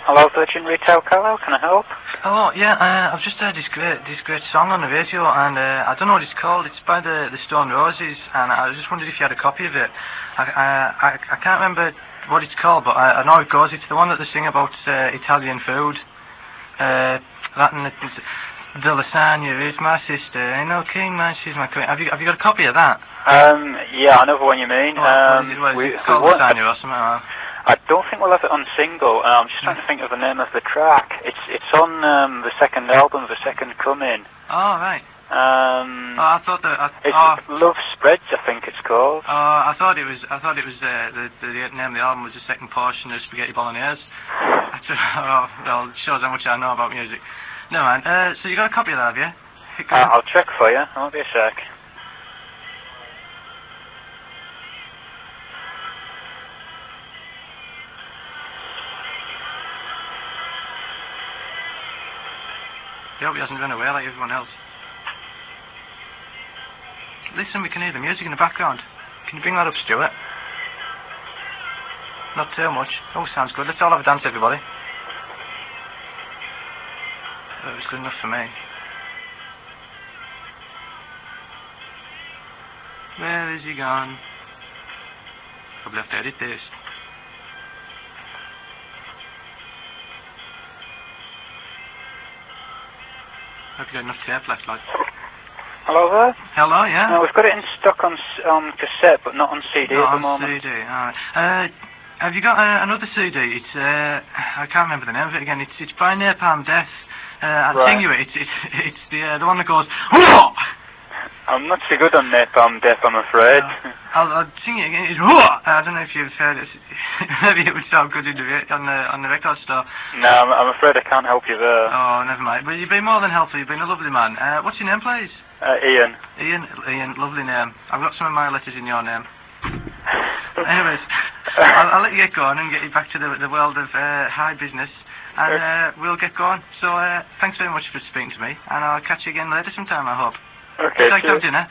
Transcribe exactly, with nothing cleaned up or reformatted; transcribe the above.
Hello, Virgin Retail Co. How can I help? Oh, yeah, uh, I've just heard this great, this great song on the radio, and uh, I don't know what it's called. It's by the, the Stone Roses, and I just wondered if you had a copy of it. I, I, I, I can't remember what it's called, but I, I know it goes. It's the one that they sing about uh, Italian food. Uh, that and it's, the lasagna is my sister, ain't no king, man, she's my queen. Have you, have you got a copy of that? Um, yeah, I know the one you mean. Oh, um, what is it, what is we, it? It's called we lasagna or something like that. I don't think we'll have it on single. Uh, I'm just trying to think of the name of the track. It's it's on um, the second album, The Second Coming. Oh, right. Um, oh, I thought that. I, it's oh, Love Spreads, I think it's called. Oh, I thought it was. I thought it was. Uh, the, the the name of the album was the second portion of Spaghetti Bolognese. oh, well, it shows how much I know about music. No man. Uh, so you got a copy of that, have you? Uh, I'll check for you. I'll be a sec. I hope he hasn't run away like everyone else. Listen, we can hear the music in the background. Can you bring that up, Stuart? Not too much. Oh, sounds good. Let's all have a dance, everybody. That was good enough for me. Where is he gone? Probably have to edit this. Hope you got enough tape left, like. Hello there? Hello, yeah? No, we've got it in stock on um, cassette, but not on C D not at the on moment. C D, alright. Uh, have you got uh, another C D? It's, uh, I can't remember the name of it again. It's it's by Napalm Death. Uh, I'll right. sing you it. It's, it's, it's the, uh, the one that goes, Whoa! I'm not so good on Napalm Death, I'm afraid. Uh, I'll, I'll sing it again. It's Whoa! I don't know if you've heard it. Maybe it would sound good in the, on the, on the record store. No, I'm, I'm afraid I can't help you there. Oh, never mind. But you've been more than helpful. You've been a lovely man. Uh, what's your name, please? Uh, Ian. Ian, Ian, lovely name. I've got some of my letters in your name. Anyways, I'll, I'll let you get going and get you back to the, the world of uh, high business, and uh, we'll get going. So uh, thanks very much for speaking to me, and I'll catch you again later sometime, I hope. Okay, Would you like to have cheers. dinner?